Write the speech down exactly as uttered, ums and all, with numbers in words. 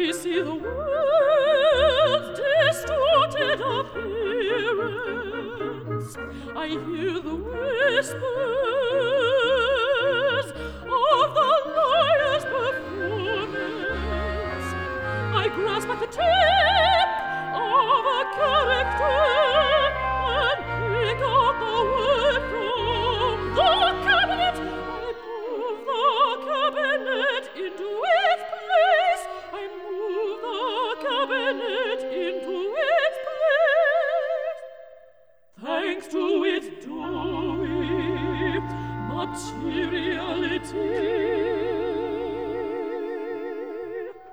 see the world's distorted appearance. I hear the whispers of the liar's performance. I grasp at the tip of a character and pick out the word from the cabinet. I move the cabinet into its place. I move the cabinet